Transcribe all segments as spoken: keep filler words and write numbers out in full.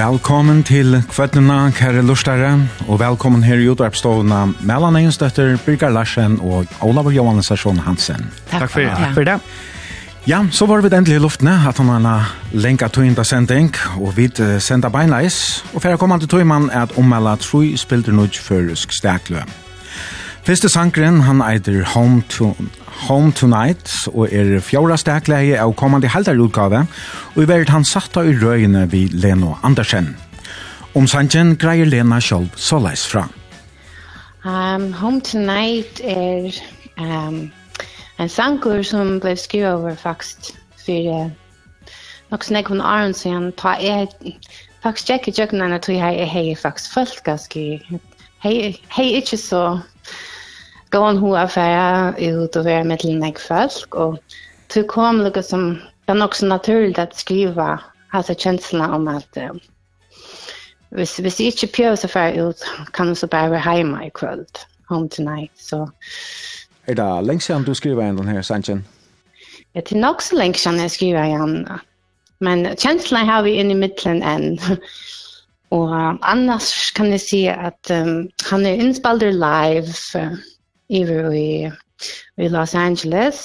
Velkommen til kveldene, kære lustare, og velkommen her i utvarpstovene Mellan Einstøtter, Birger Larsen og Olav Johannesson Hansen. Takk for, ja. Takk for det. Ja, så var vi endelig i luftene, at han har lenket tøynda sending, og vi sender beinleis, og for å komme til tøyman er at ommelde tro spilder nødt føresk stekle. Første sankeren, han eider Home, to, Home Tonight, og er fjorda stekleie av kommande halvdarutgave, og i verden han satt i røyene vid Leno Andersen. Om sangen greier Lena selv såleis fra. Um, Home Tonight er um, en sanger som ble skrevet over faktisk for uh, nok sånn ekon Aron siden ta er faktisk ikke tjøkken enn at jeg er faktisk folk ganske hei hei ikke så gåen hun affære ut og være med til nek folk og til kom noe som det er nok så naturligt at skriva altså kjenslene om at uh, hvis, hvis jeg ikke prøver så fær ut kan jeg så bare være hjemme i kveld Home Tonight så Er det lenge siden du skriver en denne sangen? Ja, det er nok så lenge siden jeg skriver en. Men kjenslene har vi inn i midtelen enn. Og uh, annars kan jeg si at um, han er innspalder live uh, i, i, i Los Angeles.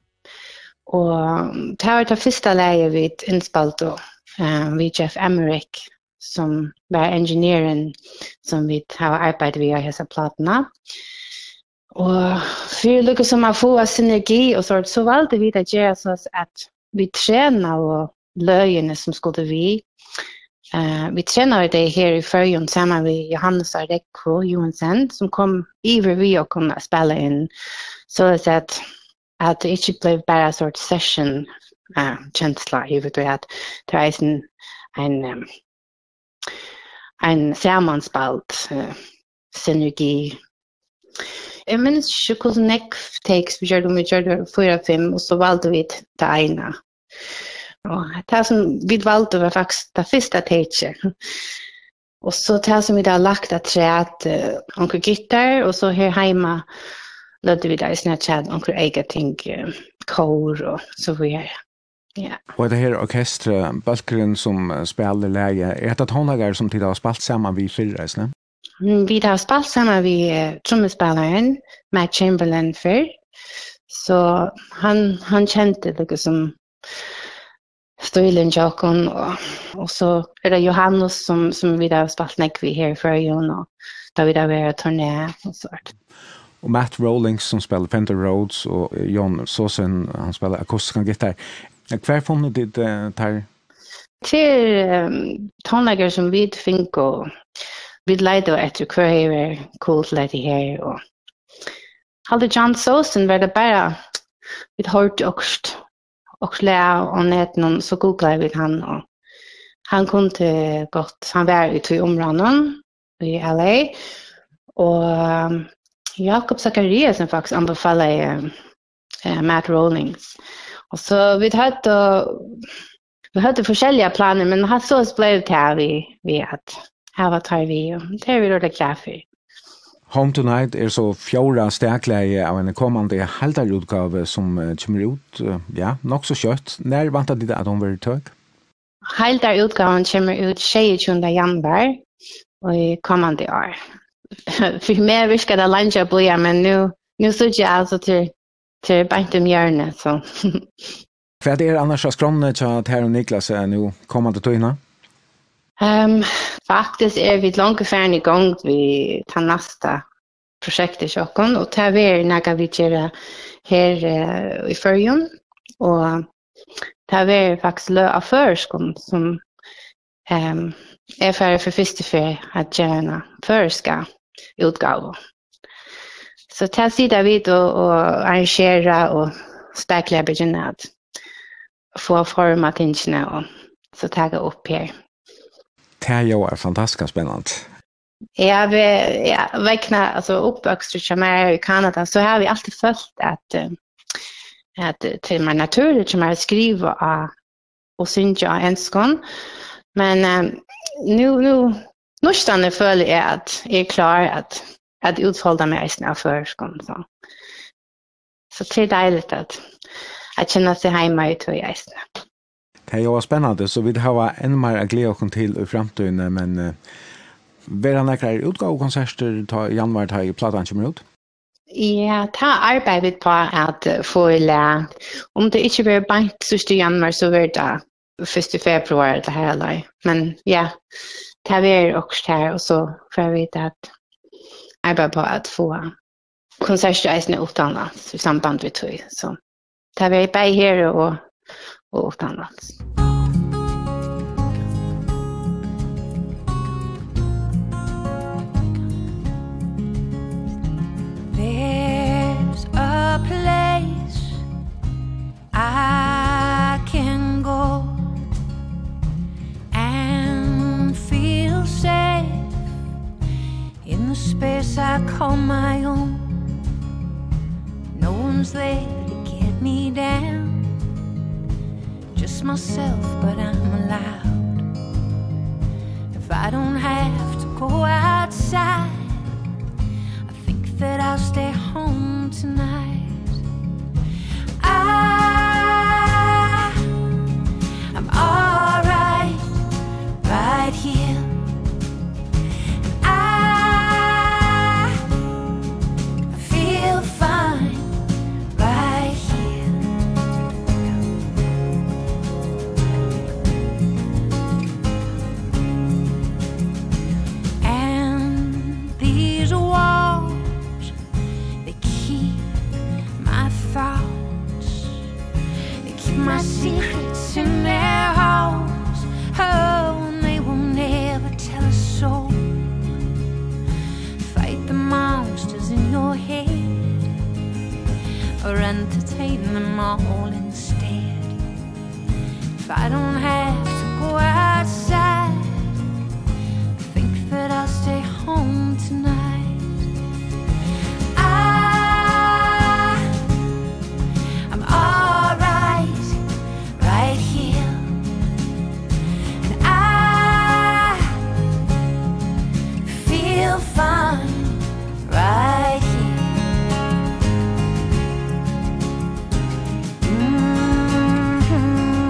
Og det var det første leie vi innspallte uh, vi Jeff Emmerich, som var ingeniøren som vi har arbeidet ved å hese platene. Og for lykke som å få synergi og sånt, så valgte vi det gjøre så at vi trener og løgene som skulle vi. Uh, vi trener det her i Førjøen sammen med Johannes og Rekko Johansen, som kom iver vi å kunne spille inn. Så at, at det ikke ble bare en sort session uh, kjensla, i vet du, at det er en, en, um, en sammanspalt uh, synergi. Jeg minns ikke hvordan nekk takes vi gjør det, vi gjør det fyra fem, og så valgte vi det ene. Og det som vi valgte var faktisk det første taket. Og så det som vi da lagt at træt uh, onkel gitar, og så her hjemme lødde vi da i snart træt onkel eget ting, uh, kor og så videre. Ja. Og det her orkestre, Balkeren som spiller lege, er det tonlager som tid har spalt sammen vi fyrre, ikke? Vi har spalt sammen med uh, trommespilleren, Matt Chamberlain før. Så han, han kjente det som stilen Jokon, og, og så er det Johannes som, som vi har spalt nek vi her før, og da vi har vært turné og sånt. Og Matt Rawlings som spiller Fender Rhodes, og John Sosen, han spiller akustisk gitar. Hver funnet ditt uh, tar? Til um, tonlegger som vi fikk, og vi leide etter hver er kult lette her, og hadde John Sosen var det bare vi hørte okst, okst lære og nett noen, så googlet vi han, og han kunne godt, han var ute i områden i L A, og um, Jakob Zachariasen faktisk anbefaler uh, Matt Rawlings. Og så vi hadde, vi hadde forskjellige planer, men han så ble det her vi, vi at her var tar vi, og det er vi rødde glad for. Home Tonight er så fjorda stekleie av en kommande halvdarutgave som uh, kommer ut, uh, ja, nok så kjøtt. Når vant det at hun var tøk? Halvdarutgaven kommer ut tjuende januar og i kommande år. For meg virker det langt å bo, men nu, nu synes jeg altså til, til beint om hjørnet, så. Hva er det annars av skrånene til Ter og Niklas er nå kommande tøyene? Um, faktisk er vi langt ferdig i gang vi tar neste prosjekt i Kjøkken, og det er noe vi gjør her uh, i Førjøen, og det er faktisk lø av førskolen som um, er ferdig for første ferie at gjøre en førska utgave. Så det sitter vi da og arrangere og spekler begynne at få forma tingene og så ta det opp her. Det er jo fantastisk spennende. Ja, vi ja, vekkene, altså oppvokst som er i Kanada, så har vi alltid følt at, at til meg naturlig som er å skrive av og synge av enskånd. Men um, nå, nå, nå føler jeg at jeg er klar at, at utfolde meg eisen av førskolen. Så. så det er deilig at jeg kjenner seg hjemme ut i eisen. Det är ju spännande, så vi har en mer att glädja oss till i framtiden, men uh, vad är det här utgåvkonserter i januari tar i platan kommer ut? Ja, ta arbetet på att få lä. Om det inte blir bank sista januari så blir det första februari det här eller. Men ja, ta vi också här och så får vi det att arbeta på att få konserter utomlands i samband med det. Så ta vi bara här och och utomlands. There's a place I can go and feel safe in the space I call my own. No one's there to get me down, just myself, but I'm allowed. If I don't have to go outside, that I'll stay home tonight. I, I'm all right, right here. I feel fine, right here. And these walls, thoughts, they keep my secrets in their homes. Oh, and they will never tell a soul. Fight the monsters in your head, or entertain them all instead. If I don't have to go outside, I think that I'll stay home tonight. Fine, right here. Mm-hmm.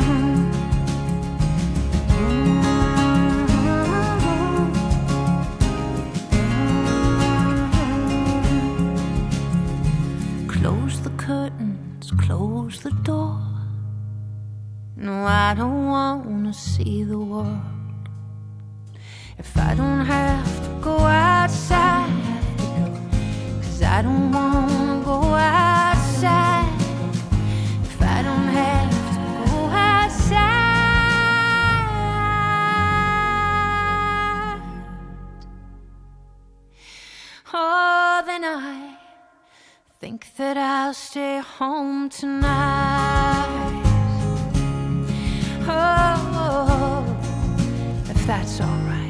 Mm-hmm. Close the curtains, close the door. No, I don't want to see the world. If I don't have to go outside, 'cause I don't want to go outside. If I don't have to go outside, oh, then I think that I'll stay home tonight. Oh, if that's all right.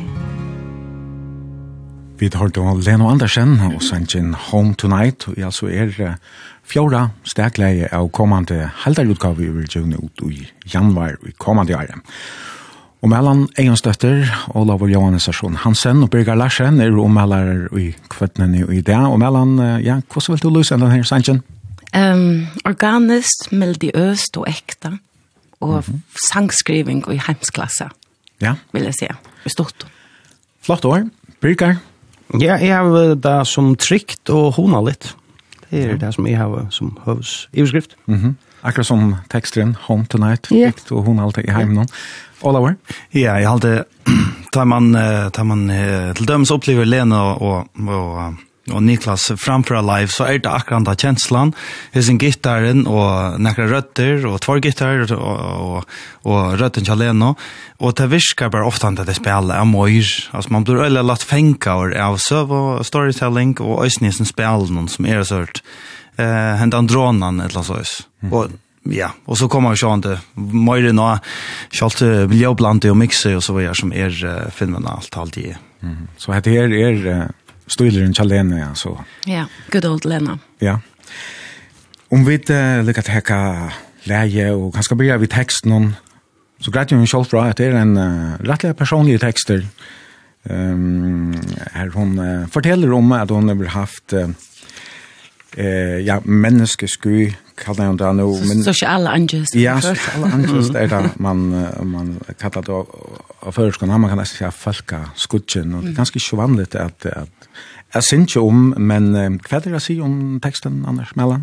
Vi har då Leno Andersen og sangen Home Tonight, og jeg altså er fjorda stekleie av kommande heldarutgave vi vil gjøre ut i januar i kommande år. Og mellan Egenstøtter, Olav og Johannesasjon Hansen og Birger Larsen er ommelder i kvettene i det, og mellan, ja, hvordan vil du løse denne sangen? Um, organisk, meldiøst og ekta, og mm-hmm. sangskriving og i heimsklasse, ja. Vil jeg si, i stort. Flott år, Birger. Ja, jeg har det som trygt og honaligt. Det er ja. Det som jeg har som høvs iveskrift. Mhm. Akkurat som teksten Home Tonight, trygt og honaligt i heimen. Oliver? Ja, jeg har det, tar man, tar man til dømes opplever Lena og, og, og Niklas framför live, så er det akkurat da kjenslan, sin gittaren og nekra røtter, og tvær gittarer, og, og, og røtten til Lena, og det virker bare ofte at det spiller er møyr, altså man blir øyelig latt fenka av søv og storytelling, og øysnisen spiller noen som er sørt, eh, hentan drånen et eller annet sånn, og ja, og så kommer vi sånn til møyre nå, kjalt miljøblande og mixer og så videre, som er uh, filmene alt, alltid. Mm. Så dette her er uh, støyleren til Lena, ja, så. Ja, good old Lena. Ja. Om vi uh, lykker til hekka leie, og kanskje begynner vi teksten, så greit jo hun selv fra at det er en uh, rettelig personlig tekster. Um, her hun uh, forteller om at hun har haft uh, uh, ja, menneskesky kallar jag det nu. Men, sociala angels. Ja, sociala angels är det man, man kallar det av förskolan. Man kan nästan säga folka skudgen. Och det är ganska så vanligt att, att jag syns inte om, men vad är det att säga om texten, Anders Mellan?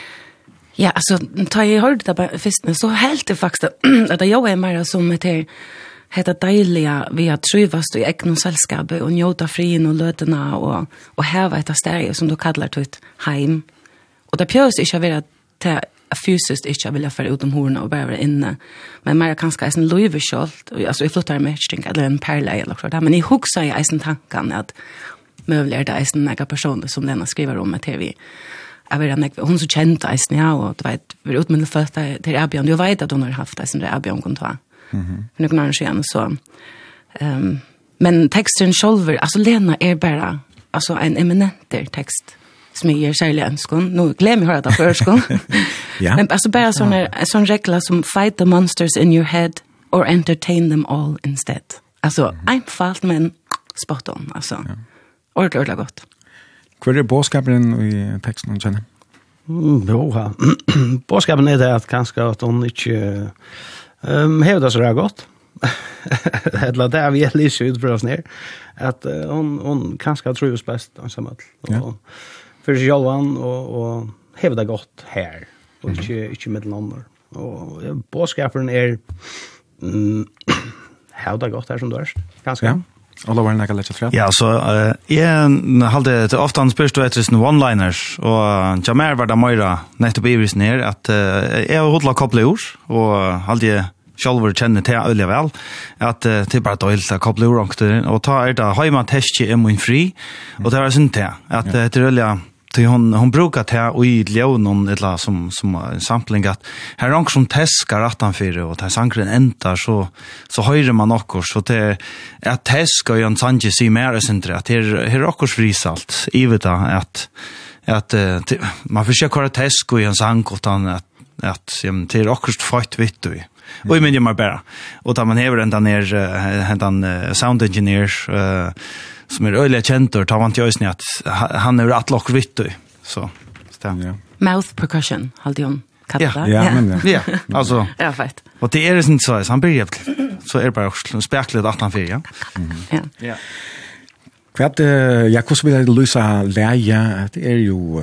Ja, alltså, tar jag hörde det först, så helt det faktiskt att jag är mer som ett här hetta deilige vi har trivast i egna sällskap och njóta frien och lötena och och hava ett ställe som du kallar det heim. Och det pjös inte vara till fysiskt inte vilja för ut om horna och bara vara inne. Men mer kanske är en löveskolt alltså jag flyttar med think eller en perle eller så där men i huxa i isen tanken att möjliggör det är en några personer som Lena skriver om att vi jag vet inte, hon så känt isen ja och du vet vi är utmedel för till Abion. Jag vet att hon har haft isen där Abion kontor. Mhm. Mm någon annan så ehm men texten själv alltså Lena är bara alltså en eminent text som är särskilt önskon. Nu glömmer jag höra det förskon. Ja. Men alltså bara sån en sån regla som fight the monsters in your head or entertain them all instead. Alltså mm. einfalt men spot on alltså. Ja. Ordentligt ordentligt gott. Vad är båskapen i texten känner? Mm, jo, båskapen är det att kanske att hon inte um, hävdar så där gott. Eller det är vi lite ut för oss ner. Att uh, hon, hon kanske trivs bäst ensamt. Ja. För sig självan och, och hävdar gott här. Och mm. inte, inte med någon. Och ja, båskapen är mm, hävdar gott här som du är. Kanske. Ja. Alla var näka lite fram. Ja, så eh jag hade det ofta spurs du vet en one-liners och Jamar var det mer nettopp ivis ner att jag har hållit koppla ord och hade själv känner till öliga väl att det bara dåligt att koppla ord och ta det hemma test i min fri och det var sånt där att det öliga till hon hon brukar ta och i leonon eller som som en sampling att här är som teskar attan för och ta sankren äntar så så höjer man också så det är teska och en sanje sig mer centrerat att det är också frisalt i vet att att man försöker att teska och en sank utan att att det är också fight vitt du och men jag mer bara och då man häver den ner den sound engineers som är öliga känt tar man inte just att han är att lock vitt så stämmer. Ja. Mouth percussion hade hon kallat det. Ja, men ja. Alltså. Ja, fett. Och det är inte så han blir så är det bara speklet att han för ja. Ja. Ja. Kvart jag kunde vilja lösa läge det är ju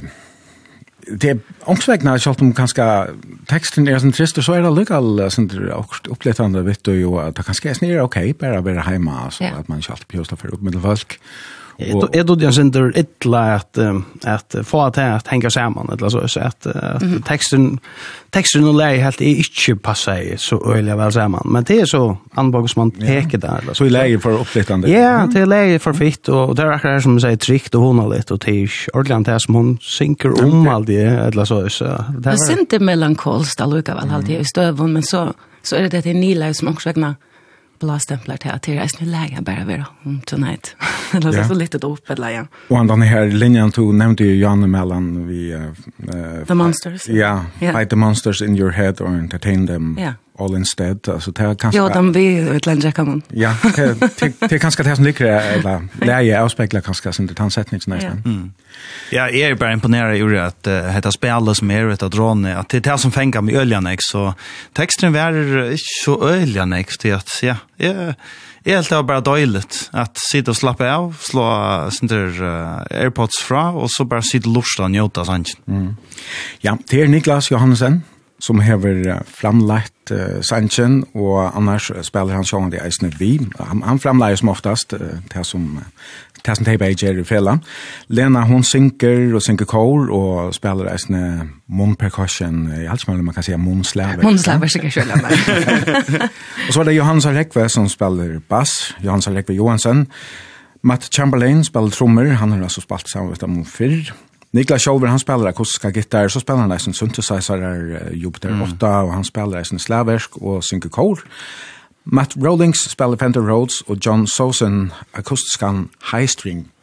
det är omsvägna så att de kanske texten är sån trist så är det legal sånt upplevande vet du ju att det kanske är snarare okej bara vara hemma så att man inte alltid pjustar för upp med folk. Och är då det center ettla att att få att att hänga samman eller så så att mm. texten texten och läge helt är inte passar så öliga väl samman men det är så anbog som man pekar där eller så i läge för upplevande. Ja, det är läge för fitt och det är som säger tryckt och hon lite och tisch ordentligt det som hon synker om allt det eller så så det är inte melankoliskt alltså väl alltid i stöven men så så är det det nila som också vägna blåstämplar till att det är en läge bara vara om tonight. Det är så lite upp eller ja. Och han här linjen tog nämnde ju Janne mellan vi uh, The Monsters. Ja, yeah, yeah. Fight the monsters in your head or entertain them yeah. all instead. Alltså det är kanske Ja, de vi utländska kan man. Ja, det det kanske det som ligger eller läge avspeglar kanske sin tansättning nästan. Mm. Ja, jag är bara imponerad över att uh, heter spelas som är vet att drone att det är det som fänger med öljanex så texten är så öljanex till att ja, är är helt bara dåligt att sitta och slappa av, slå sådär uh, AirPods fra och så bara sitta och lusta och njuta sånt. Mm. Ja, det är Niklas Johansen som har framlagt uh, sanchen och annars spelar han sång det Eisne vi. Han, han framlägger som oftast uh, det som det som T-B J i fälla. Lena hon synker och synker kor och spelar Eisne mun percussion i allt som man kan säga munslaver. Munslaver ska jag köra med. Och så var det Johannes Rekve som spelar bass, Johannes Rekve Johansson. Matt Chamberlain spelar trummor, han har alltså spelat samman med dem fyr. Niklas Scholver, han spelar akustiska gitarr, så spelar han en synthesizer där Jupiter mm. åtta och han spelar en slaversk och synker kor. Matt Rawlings spelar Fender Rhodes och John Sosen akustiskan high string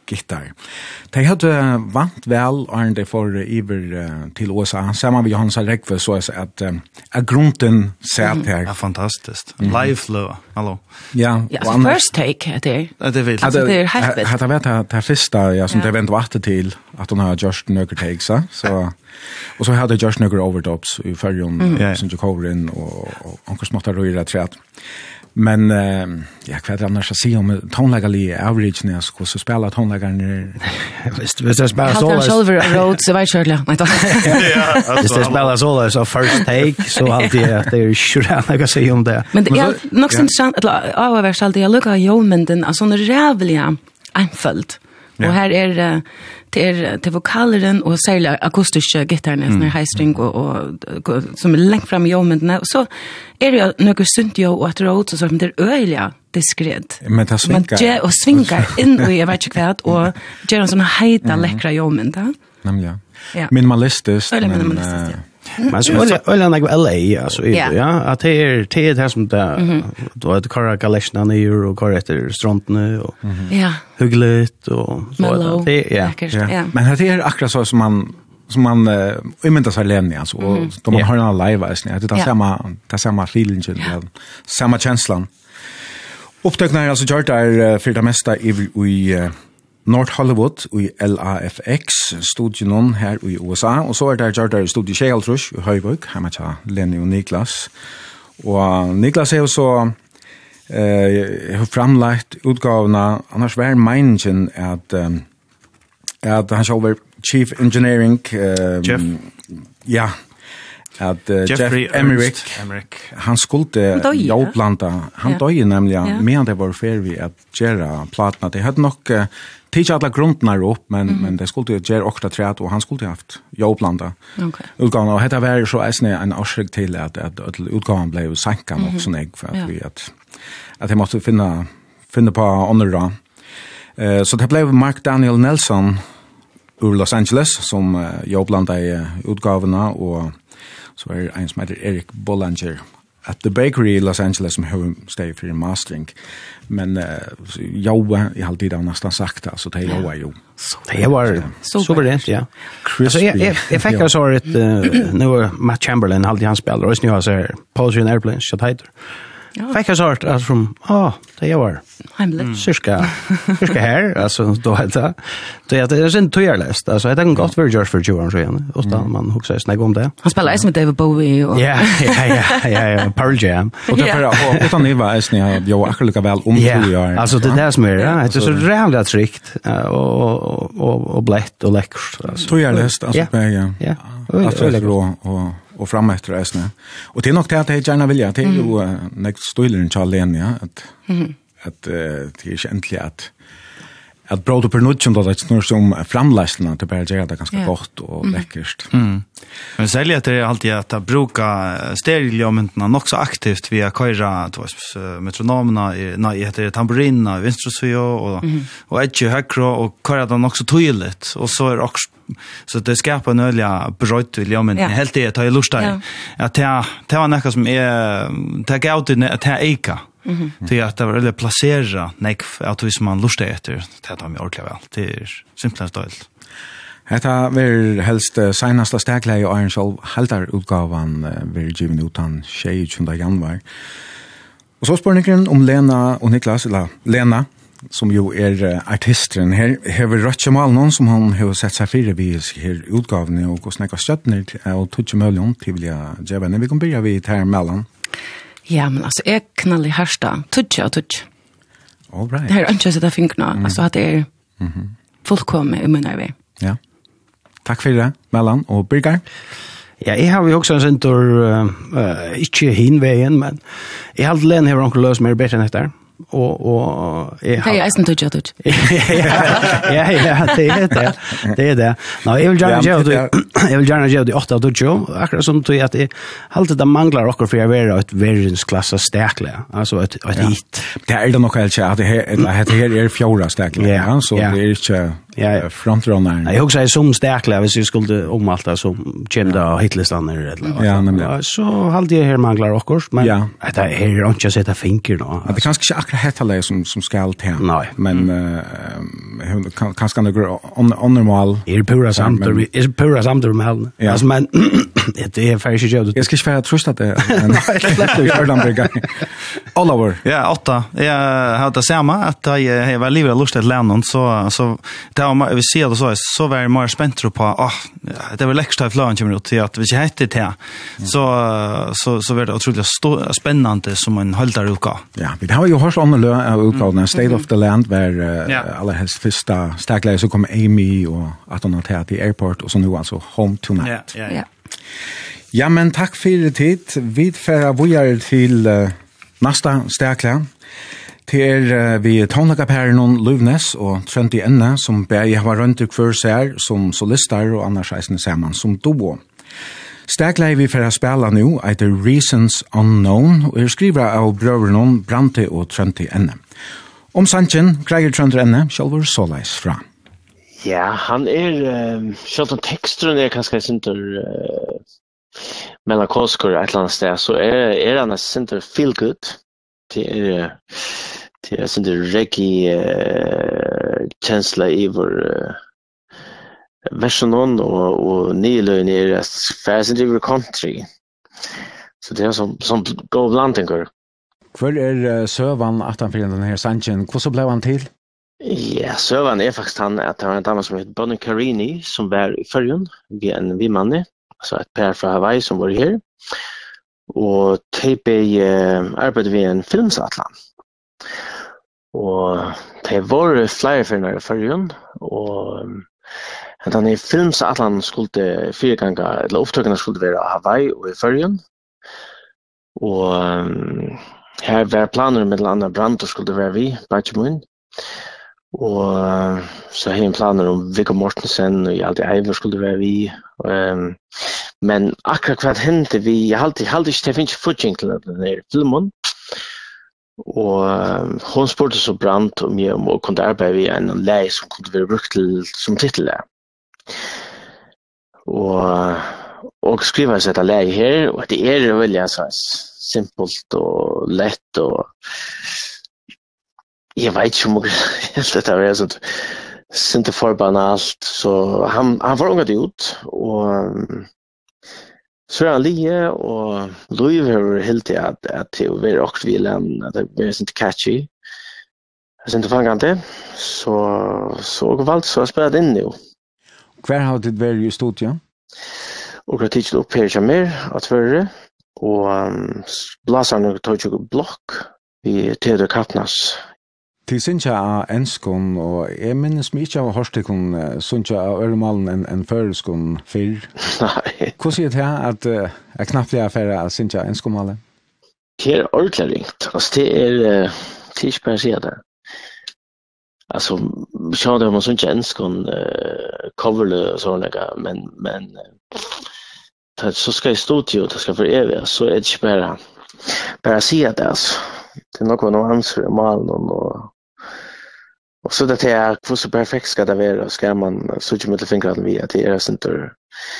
gitarr. De hadde vant vel, og de får iver uh, til U S A. Sammen med Johannes Rekve, så er at, uh, at grunden satt her. Ja, fantastiskt. Live flow. Hallo. Ja, Ja, så first take heter det. Det är vilt. Alltså det är helt vilt. Hade vet att det första ja som det vänt vart till att hon har just några takes så så och så hade just några overdubs i förrjun som jag cover in och onkel småttar då i det träd. Men uh, ja, vad annars att säga om tonläggarlig average när så så spelar tonläggaren Visst, visst det spelar så. Halkan Silver Road så var körla. Nej då. Ja, Visst det spelar så så first take så alltid att det är sjukt jag kan säga om det. Men det är nog så intressant att avvärsa alltid jag lukar jo men den alltså en rävliga enföld. Och här är det är till vokaleren och särskilt akustiska gitarren mm. high string och, och som är längt fram i jomen och så är det något sunt jo och att råd så som det är öliga diskret. Men det svingar. Men och svingar in och jag vet inte vad och gör en sån hejta läckra jomen där. Nämligen. Ja. Minimalistiskt. Eller minimalistiskt, ja. Men så öle öle like L A alltså ja att det är det är det som det då att Cara Galatian ner och Cara efter stranden och ja hyggligt och så det ja men det är akkurat så som man som man uh, umyntar sig länge alltså och mm. då man yeah. har en live alltså det är samma det är samma feeling yeah. samma känslan upptäcknar alltså gjort där för det mesta i i uh, North Hollywood i L A F X studion här i U S A och så är det gjort där studio Sheltrush i Höjvik hemma till Lenny och Niklas och Niklas är så eh har framlagt utgåvorna annars var meningen att um, att han själv Chief Engineering uh, Jeff ja att uh, Jeff Emmerich han skulle jobblanda han dog ju nämligen men det var fair vi att göra platna det hade nog uh, teach alla grunderna upp men mm. men det skulle ju göra också träd och han skulle haft jobblanda okej utgåvan och det var så är en orsak till att att utgåvan blev sänka mm. också nägg för att ja. vi att att det måste finna finna på andra eh så det blev Mark Daniel Nelson ur Los Angeles som uh, jobblanda i uh, utgåvorna och så är er en som heter Eric Bollanger at the bakery i Los Angeles som har stay för mastering men uh, jag i alltid har nästan sagt alltså det jag var ju det var suveränt ja så jag jag fick alltså ett nu Matt Chamberlain alltid han spelar och nu har så Poetry and Airplanes så heter ja fick alltså att från ah det jag var hemligt cirka cirka här alltså då heter det det är inte tydligast alltså det är en gott för George för Johan så igen och då man huxar snägg om det han spelar med David Bowie och ja ja ja ja Pearl Jam och därför utan det var är ni jag akkurat väl om två år alltså det där som är det är så rävligt trickt och och och blött och läckert alltså tydligast alltså ja ja alltså bra och och fram efter resten. Och det är nog det att jag gärna vill jag till ju next stoilen Charlie ja att mm. att uh, det är egentligen att att bröd och pernutchen då det snurrar som framläsarna till bara göra det ganska yeah. gott och mm. läckert. Mm. Men sälja att det är alltid att bruka stereoelementerna nog så aktivt via köra metronomerna i nej heter tamburina vänstersvio och mm. och edge högre och köra dem också tydligt och så är det också så det skapar en öliga bröt vill jag men yeah. helt det tar ju lust där att det det var något som är ta gaut att ta eka mhm det att det var eller placera nek att vis man lustar efter det tar mig ordentligt väl det är simplast dåligt. Hetta ver helst seinasta stakla i Iron Soul haltar utgåvan ver given utan shade från januari. Och så spurningen om Lena och Niklas eller Lena som ju är uh, artisten här har vi rätt mal någon som han har sett sig för vi här utgåvan och och snacka stöttner och touch million till vill jag ge när vi kommer börja vi här mellan. Ja, men alltså är knall i härsta touch och touch. All right. Det är inte så det finns mm. alltså att det är mhm fullkomligt i mina väg. Ja. Tack för det, Mellan och Birger. Ja, jag har ju också en centur uh, uh, inte hinvägen, men jag har alltid har onkel lös mer bättre än det och och jag har jag inte touchat ut. Ja, ja, det är det. Det är det. Nej, jag vill gärna göra det. Jag vill gärna göra det åtta då jo, akkurat som du att det alltid det manglar också för jag vara ett världsklass stäkle. Alltså ett ett hit. Det är det nog helt klart att det här det här är fjärde stäkle. Ja, så det är inte Ja, ja. Frontrunneren. Jag också är som stäkla hvis jag skulle om allt det som kom då hitlistan eller. Ja, nämligen. Så hade jag här manglar också, men ja. Det är inte att sätta finger då. Det kanske inte akkurat heter som som skall till. Nej. Men eh kanske några onormal. Är pura samt är pura samt med. Alltså men det är för sig jag. Jag ska inte trösta det. Det gör de bra. Oliver. Ja, åtta. Jag hade samma att jag var livrädd lust att lämna så så det var vi ser det så så var mer spänt på ah det var läxta i flön kommer ut till att vi inte hette det så så så var det otroligt spännande som en halvdag utgåva. Ja, vi har ju hört om det utgåvan State of the Land var alla helst första starkläge så kom Amy och att hon har till airport och så nu alltså Home Tonight. Ja, ja. Ja, men tack för det tid. Vi färra vojar till uh, nästa starkläge. Til er vi tonlagapæren Luvnes og Trenti Enne, som begge har rundt hver seg som solister og annars eisende sammen som duo. Stegleie vi for å spille nå er The Reasons Unknown, og er skriver av brøverne Brante og Trenti Enne. Om sannsyn, greier Trenti Enne, Kjølver Solais fra. Ja, han er, um, selv om teksten er kanskje sinter uh, melankolskor et eller annet sted, så er, er han sinter feel good. Det er det er sånn det reggae uh, kjensla i vår uh, versjonen og, og nye løgn er færre i vår country. Så det er som, som god blandingur. Hvor er uh, Søvan at han finner denne sannsyn? Hvordan ble han til? Ja, Søvan er faktisk han at han er en dame som heter Bonnie Carini, som var i Førjun, vi er en vimanne, altså et par fra Hawaii som var her. Og tepe uh, arbeidet vi en filmsatlan. Og det var flere filmer i Førjun, og um, den i filmsatlan skulle fire ganger, eller opptøkene skulle være Hawaii og i Førjun. Og um, her var planer med andre Brandt og skulle være vi, Bachemun. Og uh, så har jeg planer om Viggo Mortensen og Hjalti Eivor skulle være vi. Um, men akkurat hva hendte vi, jeg halte ikke det finnes fortjeng til denne filmen. Og uh, hun spurte så Brandt om jeg om å kunne arbeide i en lei som kunne være brukt til, som titel der. Og, og skriver jeg seg et lei her, og det er veldig altså, simpelt og lett og jeg vet ikke om helt dette er sånn sinte forbanalt, så han, han var unget ut, og um, så er han lige, og Louis har helt til at, at det er også vilen, at det er sinte catchy, sinte fangante, så så og valgt så har spillet inn jo. Hver har det vært i studiet? Og har tidset opp her som mer, at førre, og um, blaserne tog jo blokk i Theodor Katnas. Til Sintja av enskon, og jeg minnes meg ikke av Horstikon Sintja av Øremalen enn en føreskon fyr. Nei. Hva sier det at uh, er knappt jeg affære av Sintja av enskonmalen? Det er ordentlig ringt. Altså, det er uh, det er ikke bare å si det. Altså, så det om Sintja enskon uh, coverle og sånn, men, men uh, så skal jeg stå til, og det skal for evig, så er det ikke bare bare å si det, altså. Det er noe noe ansvar i malen, og Og så det er hvor så perfekt skal det være, skal man så ikke med fingrene vi, at det er sånt der,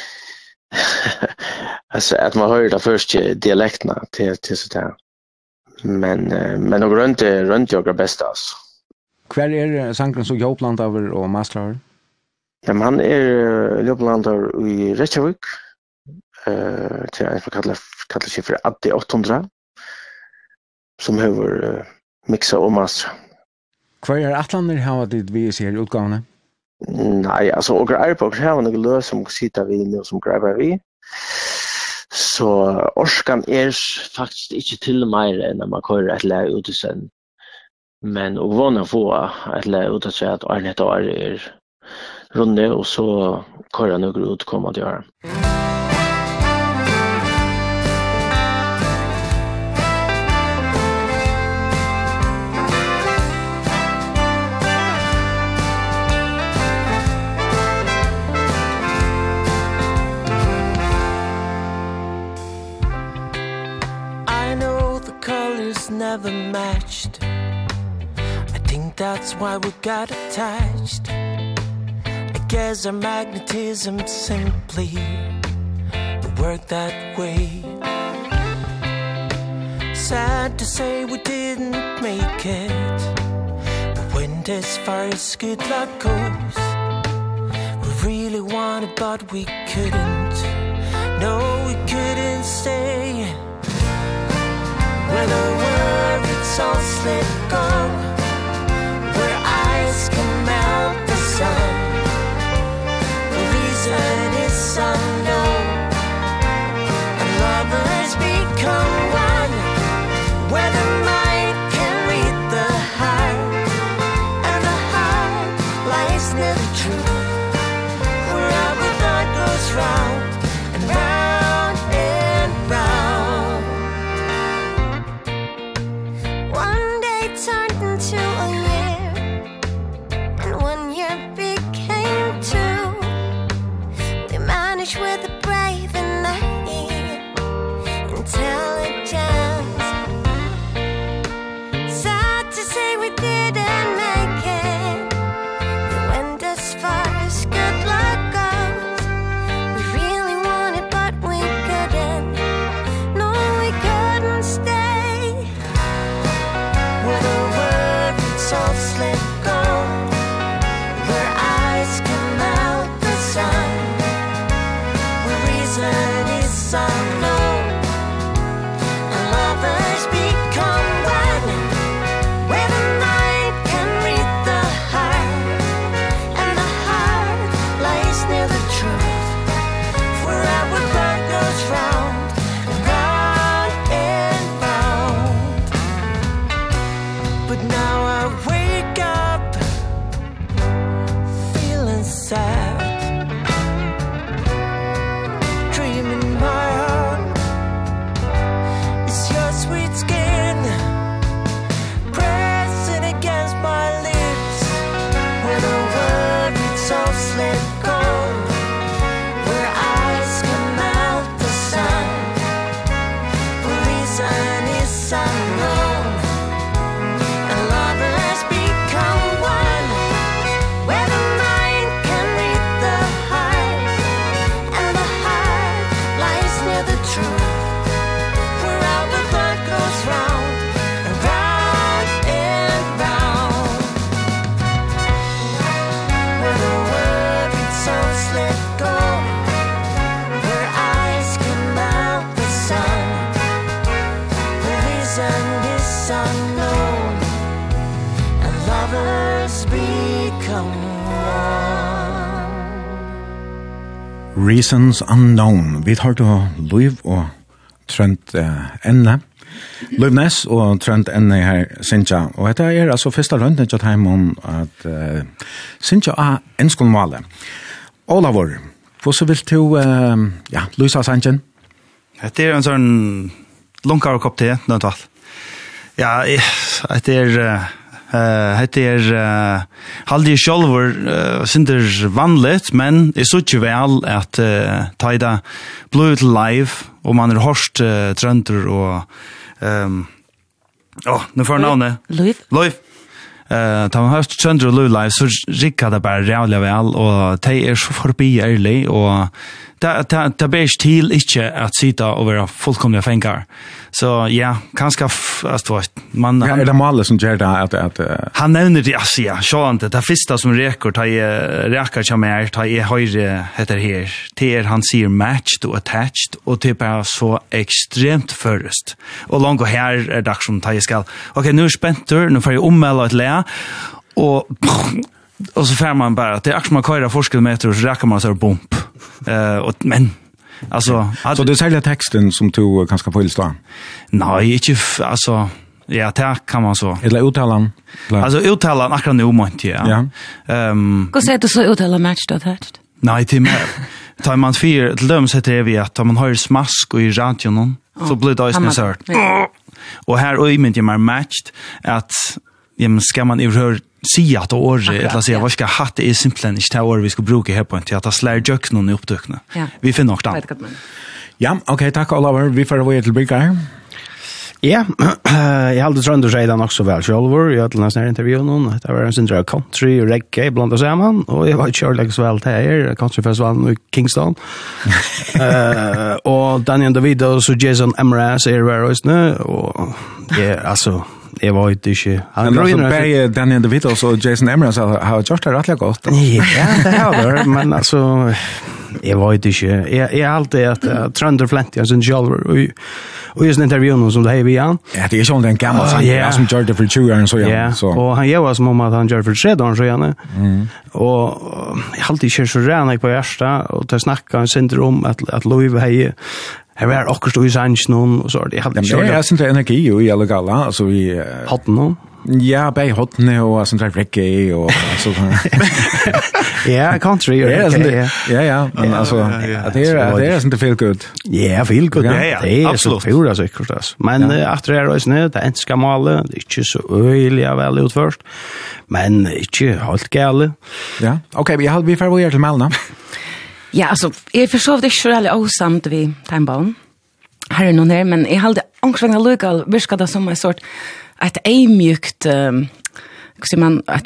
altså at man hører det første dialektene til, til sånt her. Men, men noe rundt, rundt jo er best, altså. Hver er sangren som jobblandaver og masterar? Ja, men han er jobblandaver i Reykjavik, uh, til en som kaller, kaller seg for Addi åtte hundre, som har uh, mixet og masterar. Hva er atlander hava dit vi ser utgavene? Nei, altså, og er på hava noe løs som sitter vi nå som greier vi. Så orskan er faktisk ikke til mer enn når man kører et leie ut i sen. Men og vana få et leie ut i seg at Arnett og Arne er runde, og så kører noe ut kommer til å gjøre. Never matched. I think that's why we got attached. guess our magnetism simply worked that way. Sad to say we didn't make it, but went as far as good luck goes. We really wanted but we couldn't. No, we couldn't stay. When the words all slip go, where ice can melt the sun, the reason is unknown, and lovers become one, where the mind can read the heart, and the heart lies near the truth, where our thought goes round and round and round. One day turned into a year, and one year became two. We managed with a brave and naive intelligence. Sad to say we didn't make it. We went as far as good luck goes. We really wanted but we couldn't. No, we couldn't stay. Where the words all slip go, where eyes can melt the sun, where reason is unknown, and lovers become one, where the mind can read the heart, and the heart lies near the truth, where our blood goes round and round and round. But now I wake up feeling sad, dreaming my heart is your sweet skin pressing against my lips, where the words all slip go, where eyes can melt the sun, where reason is unknown, and lovers become one, where the mind can read the heart, and the heart lies near the truth, where our blood goes round and round and round, where the words all slip go, where eyes can melt the sun, where reason is unknown, and lovers become one. Reasons Unknown. Vi tar til Liv og Trent uh, Enne. Liv Ness og Trent Enne her, Sintja. Og dette er altså første runden til at om at uh, Sintja er en skolmale. Olavur, hvordan vil du uh, ja, lyse sangen? Det er en sånn lunkare kopp te, nødvendig. Ja, det er... Uh, Uh, det er uh, halde jeg sjølver uh, synder vanligt, men jeg synes ikke vel at uh, ta i det blod til live, og man har hørt uh, trønder og um, åh, nå får jeg navnet. Liv. Liv. Uh, ta man hørt trønder og live live, så rikker det bare rævlig vel, og det er så forbi ærlig, og det ber ikke til ikke at sitte og være fullkomlige fengar. Så ja, kanskje, altså, man... Ja, er det målet som gjør det at... at uh... Han nevner det, altså, ja, sjående, det første som reker, da jeg reker til meg, da jeg høyre heter her, det er han sier matched og attached, og det er bare så ekstremt først. Og langt og her er det som da jeg skal, ok, nå er jeg spent, nå får jeg ommelde et le, og... Og så får man bara, det är akkurat man köra forskilmeter och så räcker man så här bump. Uh, och, men, alltså... Så det är särskilt texten som du kan ska få illstå? Nej, inte, alltså... Ja, det kan man så. Eller uttalan? Alltså uttalan akkurat nu omönt, ja. Ja. Um, Vad säger du så uttalan matched och attached? Nej, till mig. Tar man fyra, till dem sätter det vi att om man har smask och i radion, så blir det också så här. Och här och i min tid är matched att ja, men ska man överhör si at året, eller si, hva skal ha det er simpelthen ikke det året vi skal bruke her på en til at det slår jøk noen i oppdøkene. Ja. Vi finner nok da. Ja, ok, takk Oliver. Vi får være til Brygger. Ja, jag hade trönd att säga också väl själv. Jag hade nästan intervjun någon. Det var en syndra country och reggae bland oss samman. Och jag var kör liksom väl här countryfestivalen i Kingston. uh, och Daniel DeVito och Jason Mraz är där just nu. Och ja, alltså jag var inte inte. Han var som bäge Daniel DeVito och Jason Mraz har gjort det rätt gott. Ja, det har det. Men alltså jag var inte inte. Jag jag alltid att trönder fläntjar sin själv och och just intervjun som det här vi an. Ja, det är ju en gammal sång. Ja, som gör det för tjugo år så ja. Så och han gör som om att han gör för tre år så igen. Mm. Och jag alltid kör så räna på första och ta snacka en syndrom att att Louis hej. Här var också då i sanns någon och så det hade kört. Ja, det är energi i alla galla alltså vi hot någon. Ja, bei hotne och sånt där reggae och så. Ja, country och reggae. Ja, ja, men alltså det är det är inte feel good. Ja, feel good. Ja, det är så fula säkert alltså. Men efter det är det snö, det är inte skamale, det är inte så öliga väl utförst. Men inte helt galet. Ja. Okej, vi har vi får gå till Malna. Ja, alltså jag förstår det själv awesome vi timebone. Här är någon här, men jag hade ångsvänga lokal viskade som en sort ett emjukt um, hur man att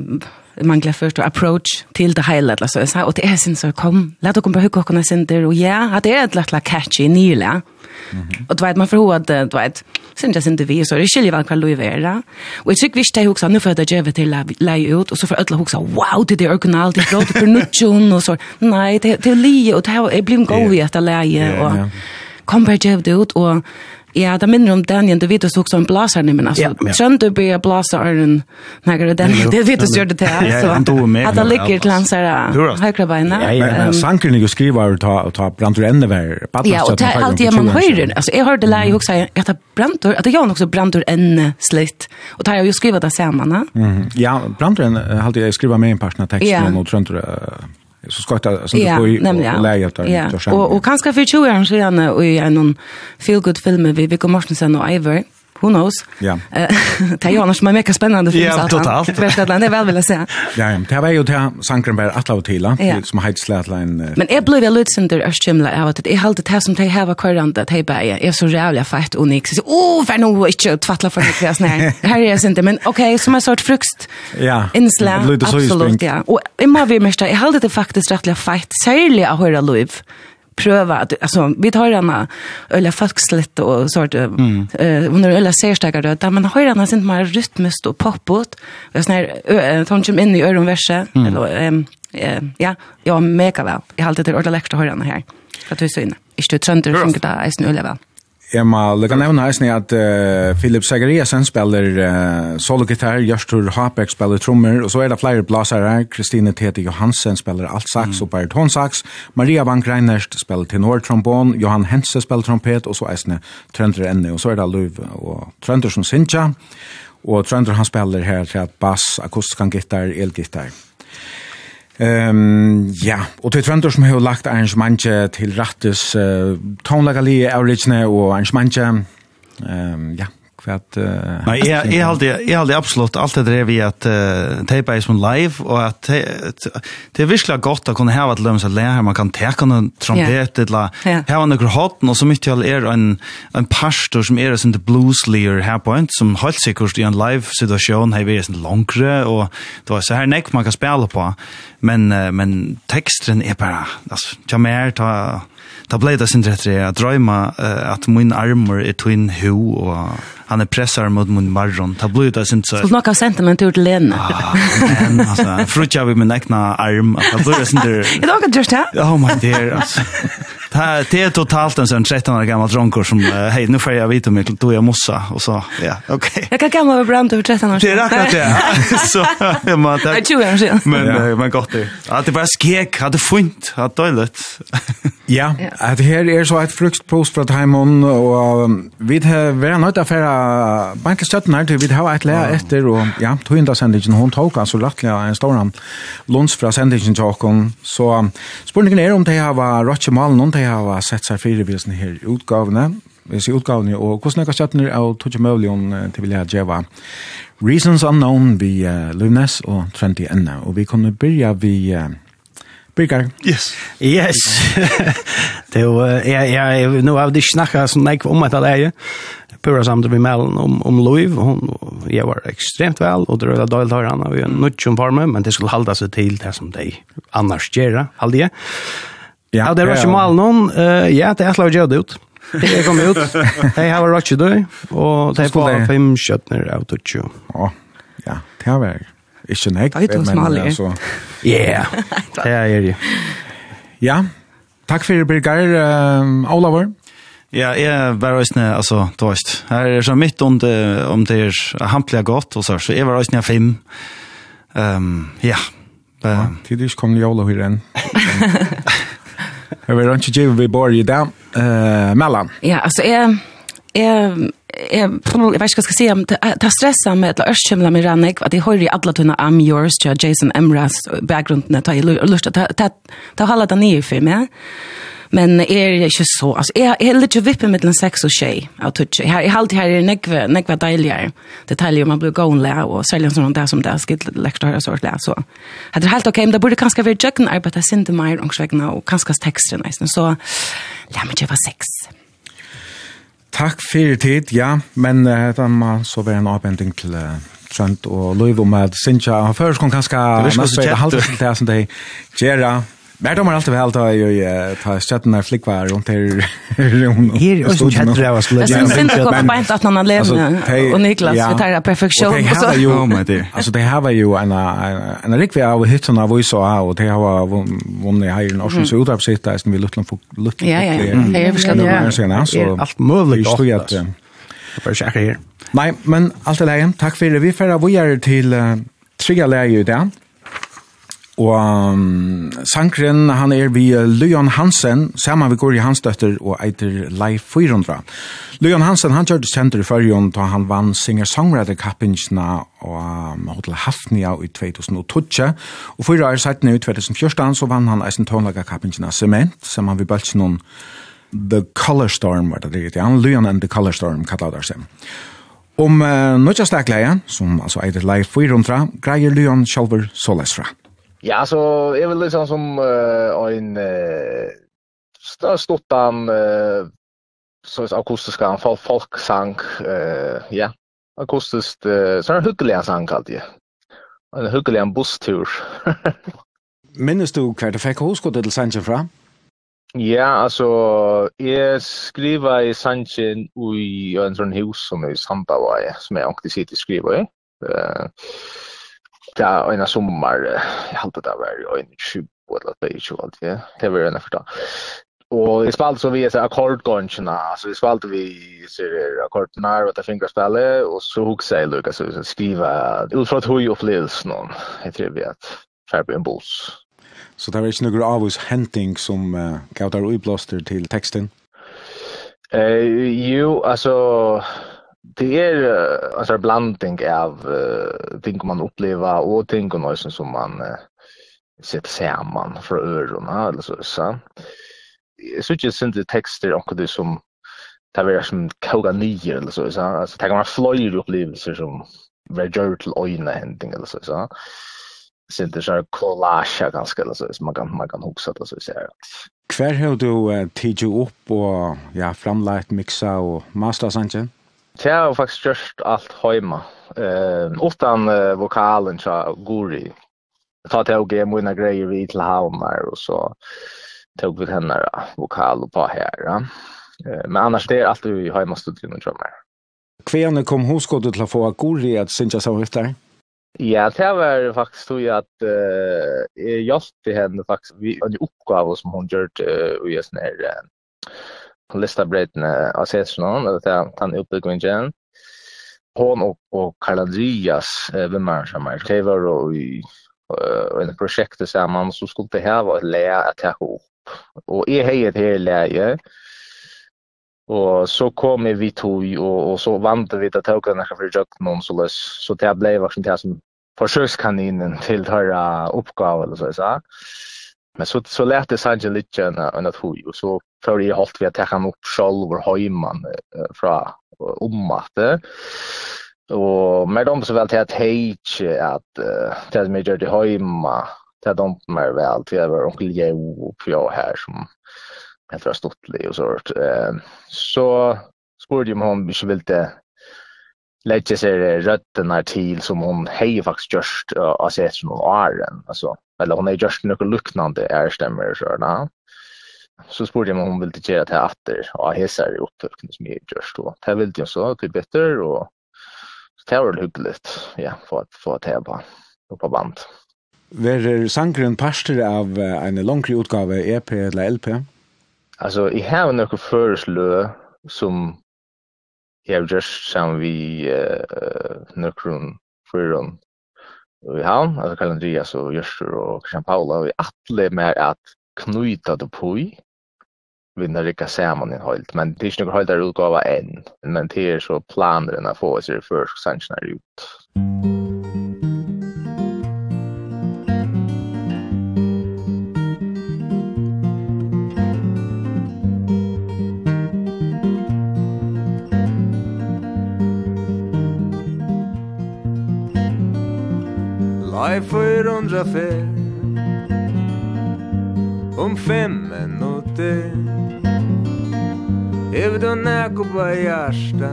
man glömmer först approach till det hela så jag sa och det är sen så kom låt oss bara hugga kunna center och ja att det är ett lätt catchy nyla. Mm-hmm. Och du vet man får att du vet sen just inte vi så det skulle väl kvar Louis och jag tycker vi ska också nu för att ge till lägga ut och så för alla också wow det är original det låter för nutjon och så nej det det li och det är blir gå vi att lägga och kom bara ge det ut och ja, det minner om Daniel DeVito såg som blasar nu, men alltså, trönder börjar blasa ören när Daniel DeVito gör det till så att det ligger till hans högra bena. Men sanken ni skriver och ta Brantor Ennever. Ja, och det är alltid man hör alltså, jag hörde läge också att det Brantor, att det gör också Brantor Enne slitt. Och det har jag ju skrivit det samman. Ja, Brantor Enne hade jag skrivit med en parsna texten och Tröntor så ska det som det går och lägga där ja. och och kanske för tjugo år sedan och i en feel good film vi vi kommer sen och Iver who knows ja det är ju annars man mycket spännande film så totalt för att det väl vill säga ja ja det var ju det Sankrenberg Atlau Tila som heter Slatline men är blev väl utsänder Östchimla av att det är helt det som det har kvarande det är är så jävla fett unikt så oh för nu inte tvattla för det kväs när här är inte men okej som en sort frukt ja inslag absolut ja och i må vi mest jag hade det faktiskt rättligt fett särskilt att höra Louis pröva att alltså vi tar den ölla folksligt och sort mm. eh under ölla särstagare där man har den sent mer rytmiskt och poppot och sån här tonchum in i öronverse mm. eller eh, ja jag mega väl jag har alltid det ordentligt att höra den här för att du så in inte trönder sjunga där är snölla väl Emma, det kan nämna är att uh, Philip Zachariasen spelar uh, sologitarr, Görstur Habeck spelar trummor och så är det flera blasare, Kristine Tete Johansen spelar alt sax mm. och barytonsax, Maria Bank Reinerst spelar tenortrombon, Johan Hense spelar trumpet och så är det Trönder Enne och så är det Luv och Trönder som synja och Trönder han spelar här till att bass, akustisk gitarr, elgitarr. Um, ja, och det är Trönder som har lagt arrangemanget till rattes uh, tonlagali, origine och arrangemanget. Um, ja, för att... Uh, Nej, jag, jag, hade, jag hade absolut allt det där vi att uh, tejpa är som live och att det är virkelig gott att kunna ha ett lömsa lära man kan täcka en trompet eller yeah. ha några hatten och så mycket är en, en pastor som är en blueslier här på en som helt säkert i en live-situation har vi en långre och det var så här näck man kan spela på men, uh, men texten är bara alltså, jag mer ta ta blev det sin rätt att drömma uh, att min armor är twin hu och han är pressar mot min marron. Ta blev det sin så. Så några sentiment ut Lena. Ah, men alltså frutja vi med näckna arm. Ta blev det sin där. Det var just här. Oh my dear. Alltså. Det är totalt en sån tretton år gammal dronkor som hej nu får jag vita mig då jag mossa och så ja okej. Jag kan komma över brand över tretton år. Det är akkurat det. Så jag måste. Jag tror jag ser. Men men gott det. Att det bara skrek hade funt att toilet. Ja, att här är så ett fruktpost för Timon och vi har varit nöjda för att banka stöttnar till vi har ett lä efter och ja tog inte sändningen hon tog alltså rättliga en stor lunch från sändningen talkon så spurningen är om det har var Roche Mal någon det har sett sig för det här utgåvorna vi ser utgåvorna och hur snäcka stöttnar av tjugo miljoner till vilja geva Reasons Unknown vi uh, Lunes och Trenti Enne och vi kommer börja vi uh, Bigger. Yes. Yes. Det var jag jag nu har det snackat som nej om att det är pura samt vi mellan om om Louis hon jag var extremt väl och det var dåligt har han vi nutchon på mig men det skulle hålla sig till det som de annars gör aldrig. Ja, det var ju mal någon ja det är slå jag ut. Det kom ut. Hej har varit ju då och det var fem skötner out och tjo. Ja. Ja, det har varit inte näkt men så. Ja. Det är det. Ja. Tack för Birger uh, Oliver. Ja, jag var också alltså toast. Här är så mitt under om det är hampliga gott och så så jag var också fem. Ehm ja. Ja, tidigt kom jag Oliver igen. Jag vill inte ge vi bor ju där eh mellan. Ja, alltså är är jag vet inte ska säga om det stressar med att örskemla med Rannik att det hör ju alla tunna I'm yours till Jason Emras bakgrunden att jag lust att ta ta hålla det ner för mig. Men är det inte så alltså är är lite vippen med den sex och tjej att touch. Här är alltid här är nekva nekva dejligare. Detaljer man blir gånglä och sälja sån där som där ska läxa höra sort lä så. Hade det helt okej men det borde kanske vara jucken arbeta synte mer och svegna och kanske texten nästan så lär mig ge var sex. Tack för tid, ja, men uh, då man så var en avbending till uh, Trent och Louis och med Cynthia först kom kanske nästa halva till det som de gera. Men de har alltid väl ta ju ta chatten där flickvar runt här runt. Här är så chatten där skulle jag. Det syns på point att någon Lena och Niklas vi tar perfektion och så. Alltså det har ju en en riktig av hittarna vi så och det har vunnit här i Norrlands utdragssitta är som vi lutlar få lutlar. Ja ja. Det är förskräckligt så allt möjligt att det bara checka här. Nej, men allt är läge. Tack för det. Vi får vi är till tre läge där. Og um, sankren, han er vi Leon Hansen, sammen vi går i hans døtter og eiter Life fire hundre. Leon Hansen, han gjør det kjent i førjen da han vann singer-songwriter-kappingsene og um, Hotel Hafnia i tjuetusen og tolv. Og fire år siden i tjuetusen og fjorten så vann han eisen tonlaga-kappingsene Cement, som han vil bølte noen The Color Storm, var det det, ja, Leon and the Color Storm, kallet det seg. Om uh, nødja stakleie, som altså eiter Life fire hundre, greier Leon Kjolver Solesfra. Ja, så är väl liksom som uh, en uh, stottan uh, så akustiska folk folksang uh, ja, akustiskt uh, så en hyggelig sang alltid. En hyggelig busstur. Minns du hva du fikk hoskottet til sangen fra? Ja, alltså jag skriver i sangen i en sån hus som är i Sandavaje som jag också sitter och skriver i. Uh, Det är en sommar, jag hade det var en tjugo eller tjugo, ja. Det var en första. Och i spalt så vi är så ackordgångarna, så i spalt vi ser ackordnar och det fingerspelet och så också jag Lucas så skriva ut från hur upplevelsen någon. Jag tror vi att skärpa en boss. Så det var inte några av oss hämtning som uh, gav där uppblåster till texten? Eh, jo, alltså det är alltså en blandning av uh, ting man upplever och ting och något som man uh, sätter samman för öronen eller så så. Jag syns inte texter och det som det är som koga nio eller så så. Alltså det kan vara flöjr upplevelser som reger till ögonen händing eller så så. Sen det så collage ganska eller så man kan man kan huxa det så så här. Kvar har du uh, tid upp och ja framlagt mixa och master sanchen? Det har faktiskt gjort allt hemma. Eh, utan uh, vokalen så Guri. Jag tar till och ge mina grejer vid till Halmar och så tog vi henne vokal på här. Ja. Eh, men annars det är allt i hemmastudion och drömmar. Kvärne kom hoskottet till att få Guri att synja sig efter? Ja, det var faktiskt så att uh, jag hjälpte henne faktiskt vid en uppgave som hon gjort uh, i en sån här uh, listabretten av sessionen, att han uppbyggningen. Hon och, och Carl Andreas uh, vemmar som är det var då i uh, en projekt tillsammans så skulle det här vara ett läge att ta upp. Och jag har ett här läge. Och så kom vi tog och, och så vant vi att ta upp den här projektet någon så lös. Så det blev verkligen det som försökskaninen till att höra uppgave eller så. så. Men så, så lät det sig lite än att hui. Och så för jag hållt vi att ta han upp själv och hemman från ommatte. Och med dem så väl till att hejt att det som jag gör det hemma. Det är de som är väl till att vara onkel Joe och jag här som jag tror stått det och så. Så spurte om hon inte ville lägga sig rötterna till som hon hej faktiskt just har sett som åren. Alltså, eller hon är just något luktande ärstämmer så där. Så spurte jag om hon ville göra det efter och hälsar i upptökning som är just då. Det vill jag så till bättre och det var hyggligt ja, för att få det på, på band. Var sangren pastor av en långre utgave E P eller L P? Alltså, jag har några föreslå som jag just som vi uh, några föron vi har, alltså Karl Andreas och Göster och Christian Paula och vi alla med att knyta det på i vinner rika samman i helt, men det är inte några höjdare utgåva än, men det är så planerna få sig först sannsjoner ut. Life för undra för om fem minuter Ev du näko på hjärsta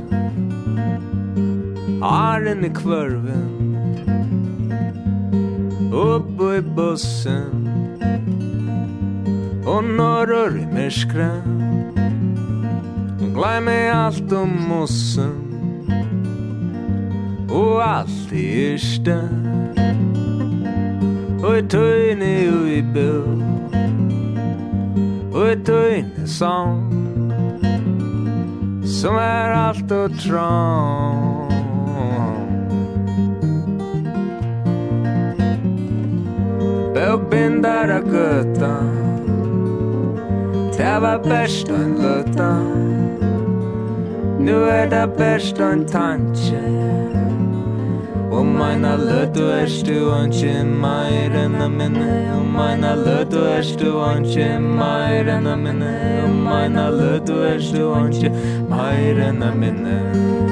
Aren i kvarven Uppe i bussen Och norror i märskra Glöm mig allt om mossen Och allt i yrsta Och i töjne och i bild Och i töjne sång Som är allt och trång Bögbindar av götta Det var bäst en lötta Nu är det bäst en tanke Och mina löt och är du anke mer än a minne Och mina löt och är du anke mer än a minne Och mina löt och är du anke mer än a minne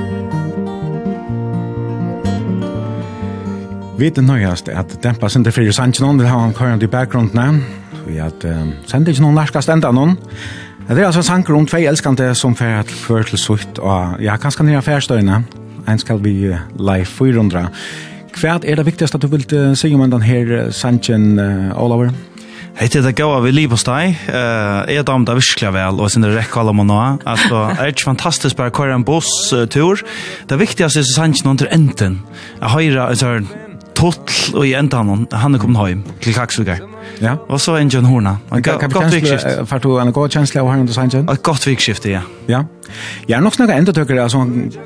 Vi er nøyast at dempa sender fri sannsjonen vil ha en køren i bakgrunden vi at uh, sender ikke noen lærskast enda noen. Det er altså sanker om tvei elskande som fer til kvør til sutt og ja, kanskje nere færstøyne. En skal vi uh, live fire hundre. Hva er det viktigste at du vil uh, si om den her sannsjen, uh, Oliver? Hej till det goa vi liv på steg. Eh är dom där virkelig väl och sen det räcker alla man nå. Alltså är det fantastiskt bara köra en buss tur. Det viktigaste är så sant någon till enten. Jag höra alltså tot och i ändan han är kommit hem till Kaxsugar. Ja. Och så en John Horna. En gott vikskifte för du en god känsla och har inte sannsjen. Ett gott vikskifte ja. Ja. Jag är nog snäga ända tycker alltså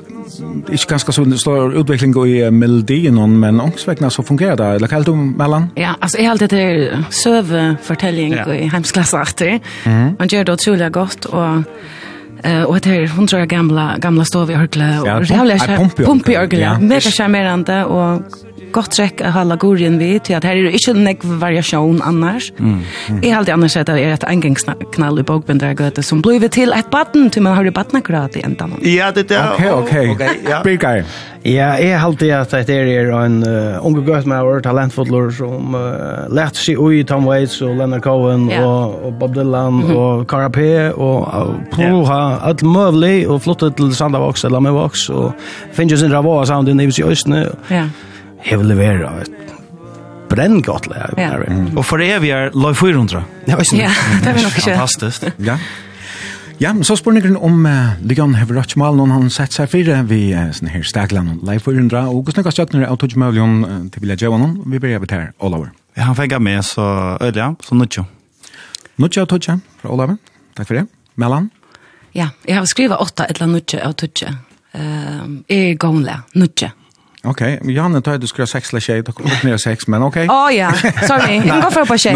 inte ganska så stor utveckling i melodin men ångsvägna så fungerar det eller kallt om mellan. Ja, alltså är alltid det söv förtällning ja. I hemsklass efter. Mm. Man gör det otroligt gott och Uh, och det är hundra gamla gamla stov i Örgle och jävla pumpi Örgle mega charmerande och gott träck att hålla gorien vid till att här är det inte en variation annars. Mm. Mm. Jag hade annars sett att det är ett engångsknall i Bogbendra som blev till ett button till man har det buttonakrat i ändan. Ja, det är okej okej. Okej, ja. Big guy. Ja, jag har alltid att det är en uh, unge gött med vår talentfuller som uh, lärt sig ui Tom Waits och Leonard Cohen yeah. och, och Bob Dylan mm-hmm. och Cara P och uh, proha yeah. allt möjligt och flyttat till Sandavox eller Medvox och finns ju sin rava sound i Nivs i Östne. Ja. Jag vill levera ett bränngott läge. Ja. Mm. Och för det är vi är live fyra hundra. Ja, det är nog fantastiskt. Ja. Ja, så spurningen om uh, Leon har rätt mal någon han sett sig för vi uh, sån här stäglan live fyra hundra och hur snackas jag nu att touch million uh, till vilja göra någon vi börjar här all over. Ja, han fick med så öliga så nucho. Nucho touch för all over. Tack för det. Mellan. Ja, jag har skrivit åtta eller nucho och touch. Ehm är gångle nucho. Okej, okay. Janne tar du skulle sex eller tjej då kommer ner sex men okej. Okay. Oh ja, sorry. Jag går för på tjej.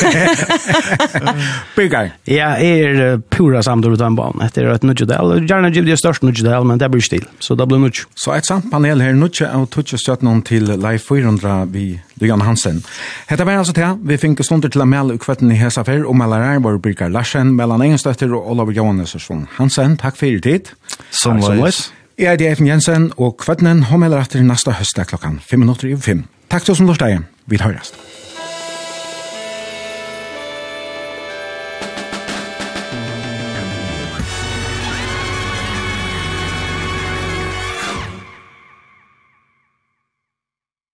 Big guy. Ja, är pura samdor utan barn. Det är ett nudge där. Gärna ger det största nudge där men det blir still. Så det blir nudge. Så ett samt panel här nudge och touch stött någon till live fyra hundra vi Leon Hansen. Hetta var alltså till vi fick stunder till Mel och kvarten i hesa för och Malarar var Brikar Larsen mellan Engelstötter och Oliver Johansson Hansen. Tack för er tid. Som vanligt. Jeg er D F Jensen, og kvartenen hommer etter neste høst klokkan fem minutter i fem. Takk til oss som lort deg. Vi høres.